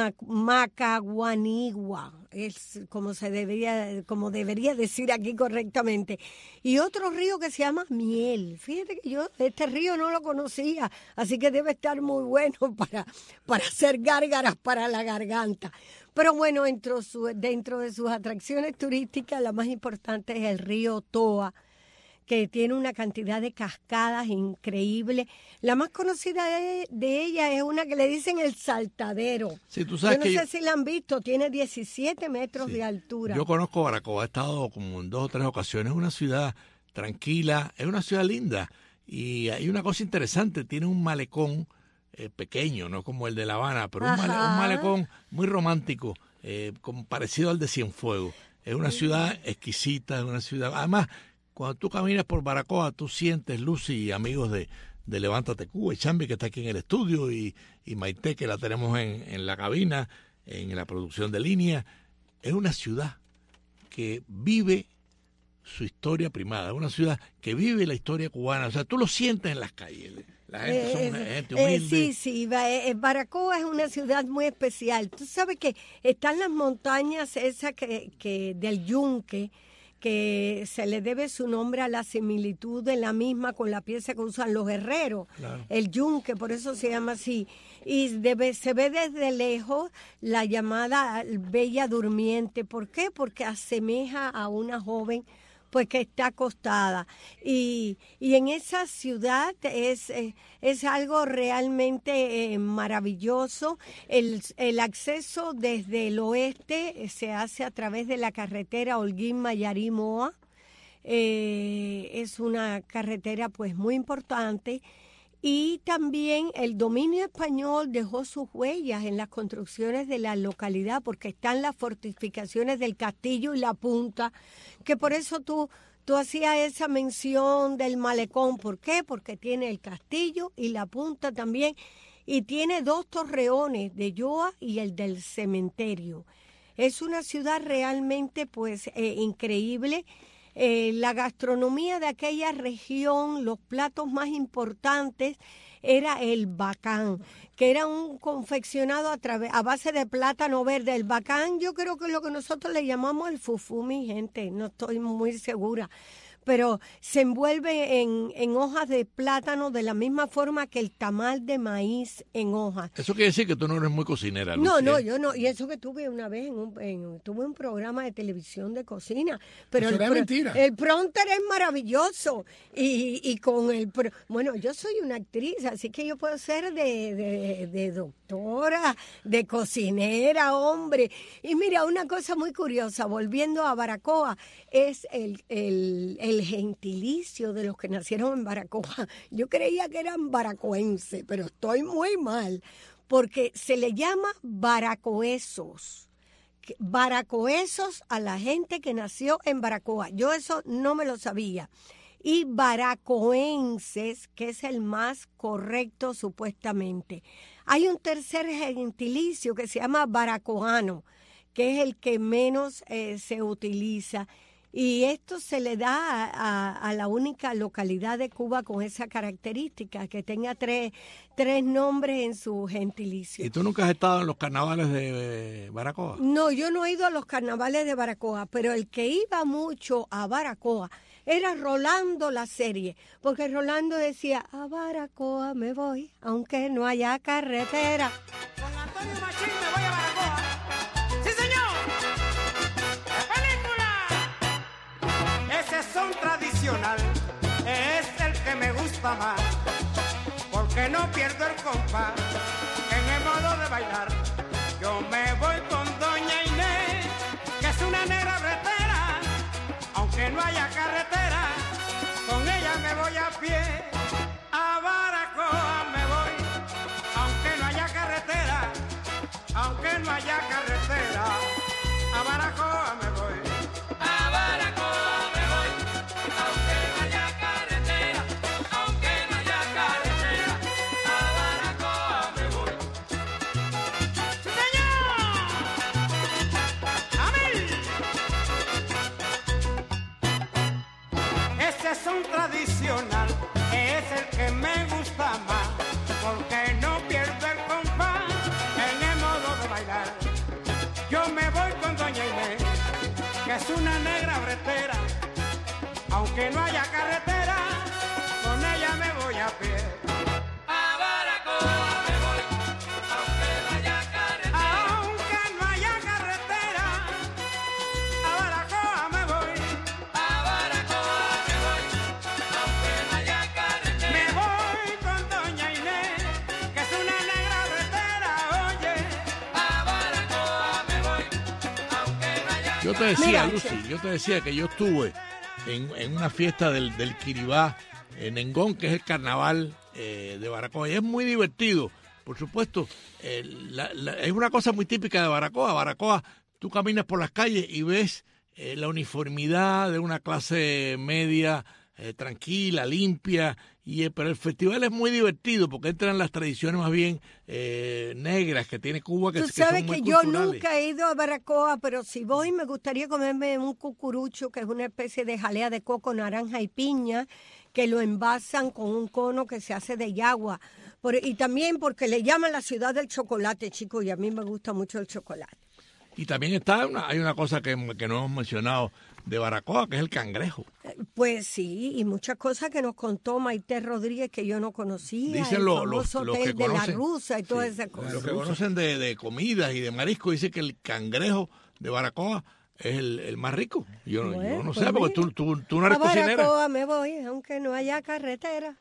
es como debería decir aquí correctamente, y otro río que se llama Miel. Fíjate que yo este río no lo conocía, así que debe estar muy bueno para hacer gárgaras para la garganta. Pero bueno, dentro de sus atracciones turísticas, la más importante es el río Toa, que tiene una cantidad de cascadas increíble. La más conocida de ella es una que le dicen el Saltadero. Sí, tú sabes Yo no sé si la han visto, tiene 17 metros de altura. Yo conozco Baracoa, he estado como en 2 o 3 ocasiones. Es una ciudad tranquila, es una ciudad linda. Y hay una cosa interesante, tiene un malecón pequeño, no como el de La Habana, pero un malecón muy romántico, parecido al de Cienfuegos. Es una ciudad exquisita, es una ciudad... Además, cuando tú caminas por Baracoa, tú sientes, Lucy y amigos de Levántate Cuba, y Chambi, que está aquí en el estudio, y Maite, que la tenemos en la cabina, en la producción de línea. Es una ciudad que vive su historia primada, es una ciudad que vive la historia cubana. O sea, tú lo sientes en las calles. La gente son gente humilde. Sí, Baracoa es una ciudad muy especial. Tú sabes que están las montañas esas que del Yunque, que se le debe su nombre a la similitud de la misma con la pieza que usan los herreros, claro. El Yunque, por eso se llama así. Y se ve desde lejos la llamada Bella Durmiente. ¿Por qué? Porque asemeja a una joven pues que está acostada. Y en esa ciudad es algo realmente maravilloso. El acceso desde el oeste se hace a través de la carretera Holguín-Mayarí-Moa. Es una carretera pues muy importante. Y también el dominio español dejó sus huellas en las construcciones de la localidad, porque están las fortificaciones del Castillo y la Punta, que por eso tú hacías esa mención del malecón. ¿Por qué? Porque tiene el Castillo y la Punta también, y tiene 2 torreones, de Yoa y el del Cementerio. Es una ciudad realmente pues increíble. La gastronomía de aquella región, los platos más importantes era el bacán, que era un confeccionado a base de plátano verde. El bacán yo creo que es lo que nosotros le llamamos el fufú, mi gente, no estoy muy segura, pero se envuelve en hojas de plátano de la misma forma que el tamal de maíz en hojas. Eso quiere decir que tú no eres muy cocinera, Lucy. No, yo no. Y eso que tuve una vez tuve un programa de televisión de cocina. Pero eso era mentira. El prompter es maravilloso. Y con bueno, yo soy una actriz, así que yo puedo ser de doctora, de cocinera, hombre. Y mira, una cosa muy curiosa, volviendo a Baracoa, es el gentilicio de los que nacieron en Baracoa. Yo creía que eran baracoenses, pero estoy muy mal, porque se le llama baracoesos, baracoesos a la gente que nació en Baracoa. Yo eso no me lo sabía. Y baracoenses, que es el más correcto supuestamente. Hay un tercer gentilicio que se llama baracoano, que es el que menos se utiliza. Y esto se le da a la única localidad de Cuba con esa característica, que tenga tres nombres en su gentilicio. ¿Y tú nunca has estado en los carnavales de Baracoa? No, yo no he ido a los carnavales de Baracoa, pero el que iba mucho a Baracoa era Rolando la serie, porque Rolando decía, a Baracoa me voy, aunque no haya carretera. Con Antonio Machín me voy a Baracoa. ¡Sí, señor! ¡De película! Ese son tradicional es el que me gusta más, porque no pierdo el compás en el modo de bailar. Yo me voy con doña Inés, que es una negra bretera, aunque no haya carretera, con ella me voy a pie. A Baracoa me voy, aunque no haya carretera, aunque no haya carretera. A Baracoa me voy. A Baracoa me voy, aunque no haya carretera, aunque no haya carretera. A Baracoa me voy. ¡Sí, señor! ¡Amén! Ese son tradicional, es el que me gusta más, porque no pierdo el compás en el modo de bailar. Yo me voy con doña Inés, que es una negra bretera, aunque no haya carretera, con ella me voy a pie. A Baracoa me voy, aunque no haya carretera, aunque no haya carretera. A Baracoa me voy, a Baracoa me voy, aunque no haya carretera. Me voy con doña Inés, que es una negra bretera, oye. A Baracoa me voy, aunque no haya Yo te decía, Lucy, que yo estuve en una fiesta del Quiribá, en Nengón, que es el carnaval de Baracoa, y es muy divertido. Por supuesto, es una cosa muy típica de Baracoa. Baracoa, tú caminas por las calles y ves la uniformidad de una clase media, tranquila, limpia, pero el festival es muy divertido porque entran las tradiciones más bien negras que tiene Cuba, que Tú son sabes muy que yo culturales. nunca he ido a Baracoa, pero si voy me gustaría comerme un cucurucho, que es una especie de jalea de coco, naranja y piña, que lo envasan con un cono que se hace de yagua. Y también porque le llaman la ciudad del chocolate, chicos, y a mí me gusta mucho el chocolate. Y también hay una cosa que no hemos mencionado de Baracoa, que es el cangrejo. Pues sí, y muchas cosas que nos contó Maite Rodríguez que yo no conocía. Dicen el los famoso que hotel de la conocen, Rusa y todas sí, esas cosas. los que conocen de comidas y de marisco, dicen que el cangrejo de Baracoa es el más rico. Yo no Pues sé, porque tú no eres a cocinera. Baracoa me voy, aunque no haya carretera.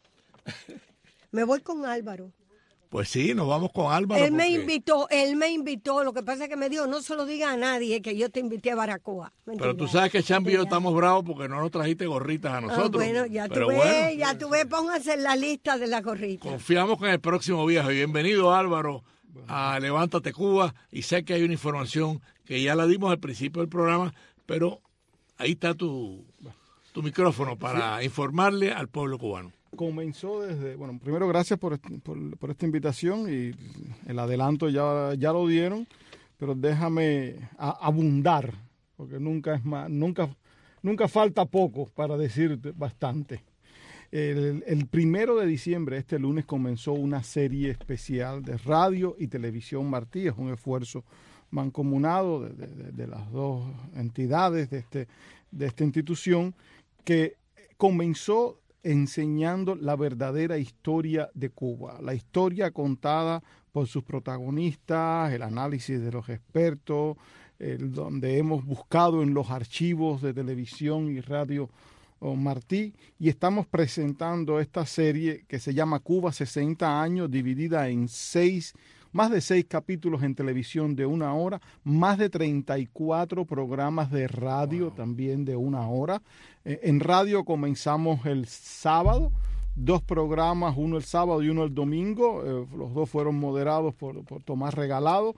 Me voy con Álvaro. Pues sí, nos vamos con Álvaro. Él me invitó, lo que pasa es que me dijo, no se lo diga a nadie que yo te invité a Baracoa. Pero tú sabes que Chambi y yo estamos bravos porque no nos trajiste gorritas a nosotros. Bueno, ya tú ves, póngase en la lista de la gorrita. Confiamos que en el próximo viaje. Bienvenido, Álvaro, a Levántate Cuba. Y sé que hay una información que ya la dimos al principio del programa, pero ahí está tu micrófono para informarle al pueblo cubano. Comenzó desde, bueno, primero gracias por esta invitación y el adelanto ya lo dieron, pero déjame abundar, porque nunca falta poco para decir bastante. El 1 de diciembre, este lunes, comenzó una serie especial de Radio y Televisión Martí. Es un esfuerzo mancomunado de las dos entidades de esta institución, que comenzó enseñando la verdadera historia de Cuba, la historia contada por sus protagonistas, el análisis de los expertos, donde hemos buscado en los archivos de televisión y radio Martí, y estamos presentando esta serie que se llama Cuba 60 años, dividida en más de 6 capítulos en televisión de 1 hora, más de 34 programas de radio también de 1 hora. En radio comenzamos el sábado, 2 programas, uno el sábado y uno el domingo. Los 2 fueron moderados por Tomás Regalado.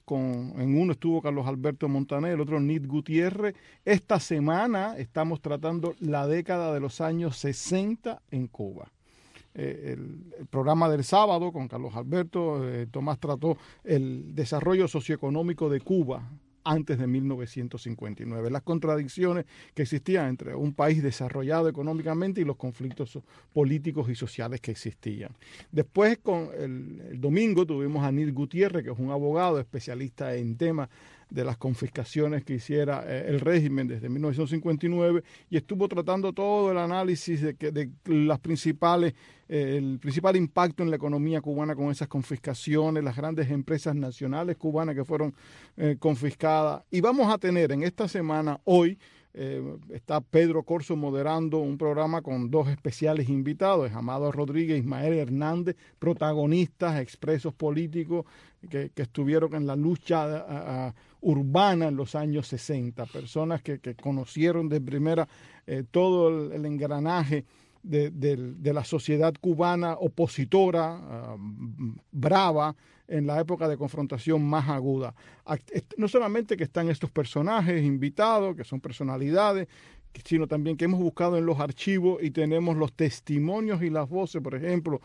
en uno estuvo Carlos Alberto Montaner, el otro Nid Gutiérrez. Esta semana estamos tratando la década de los años 60 en Cuba. El programa del sábado con Carlos Alberto, Tomás trató el desarrollo socioeconómico de Cuba antes de 1959, las contradicciones que existían entre un país desarrollado económicamente y los conflictos políticos y sociales que existían. Después, con el domingo, tuvimos a Nid Gutiérrez, que es un abogado especialista en temas de las confiscaciones que hiciera el régimen desde 1959, y estuvo tratando todo el análisis de las principales, el principal impacto en la economía cubana con esas confiscaciones, las grandes empresas nacionales cubanas que fueron confiscadas. Y vamos a tener en esta semana, hoy, está Pedro Corso moderando un programa con dos especiales invitados, Amado Rodríguez e Ismael Hernández, protagonistas, expresos políticos que estuvieron en la lucha urbana en los años 60, personas que conocieron de primera todo el engranaje de la sociedad cubana opositora, brava, en la época de confrontación más aguda. No solamente que están estos personajes invitados, que son personalidades, sino también que hemos buscado en los archivos y tenemos los testimonios y las voces, por ejemplo,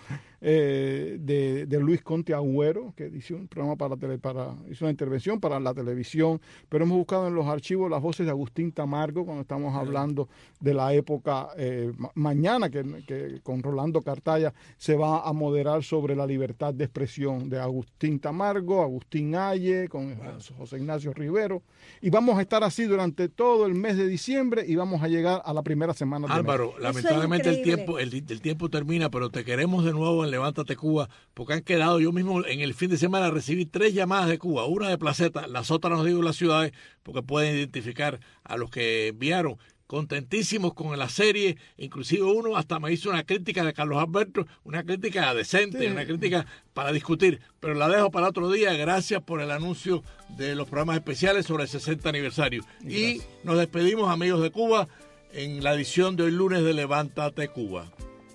de Luis Conte Agüero, que hizo un programa hizo una intervención para la televisión, pero hemos buscado en los archivos las voces de Agustín Tamargo, cuando estamos hablando de la época mañana, que con Rolando Cartaya se va a moderar sobre la libertad de expresión de Agustín Tamargo, Agustín Aye, con José Ignacio Rivero, y vamos a estar así durante todo el mes de diciembre y vamos a llegar a la primera semana de Álvaro, mes. lamentablemente el tiempo termina, pero te queremos de nuevo en Levántate Cuba, porque han quedado, yo mismo en el fin de semana recibí 3 llamadas de Cuba, una de Placeta, las otras nos digo las ciudades, porque pueden identificar a los que enviaron. Contentísimos con la serie, inclusive uno hasta me hizo una crítica de Carlos Alberto, una crítica decente, sí, una crítica para discutir, pero la dejo para otro día. Gracias por el anuncio de los programas especiales sobre el 60 aniversario. Gracias. Y nos despedimos, amigos de Cuba, en la edición de hoy lunes de Levántate Cuba.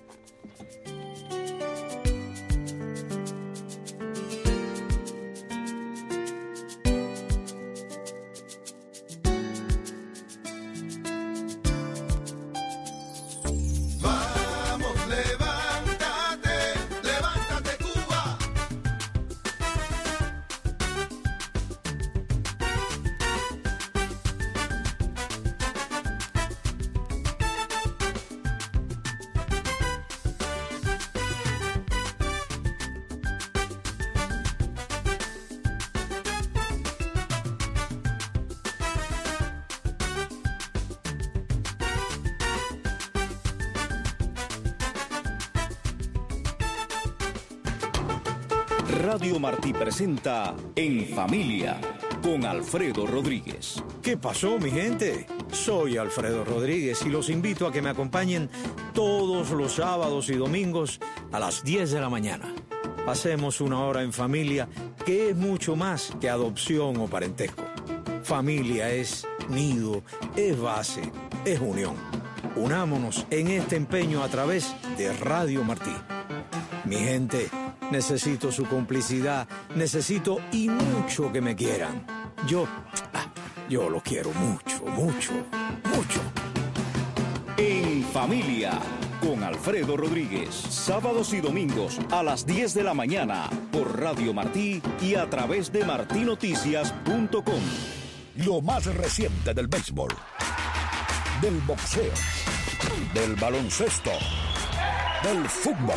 Radio Martí presenta En Familia con Alfredo Rodríguez. ¿Qué pasó, mi gente? Soy Alfredo Rodríguez y los invito a que me acompañen todos los sábados y domingos a las 10 de la mañana. Pasemos una hora en familia, que es mucho más que adopción o parentesco. Familia es nido, es base, es unión. Unámonos en este empeño a través de Radio Martí. Mi gente, necesito su complicidad, necesito y mucho que me quieran. Yo lo quiero mucho, mucho, mucho. En Familia, con Alfredo Rodríguez. Sábados y domingos a las 10 de la mañana por Radio Martí y a través de martinoticias.com. Lo más reciente del béisbol, del boxeo, del baloncesto, del fútbol.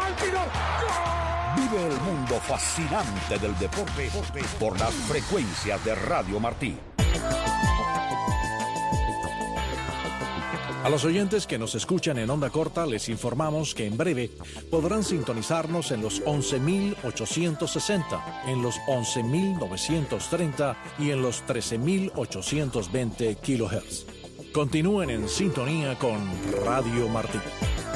Vive el mundo fascinante del deporte por las frecuencias de Radio Martí. A los oyentes que nos escuchan en onda corta les informamos que en breve podrán sintonizarnos en los 11.860, en los 11.930 y en los 13.820 kHz. Continúen en sintonía con Radio Martí.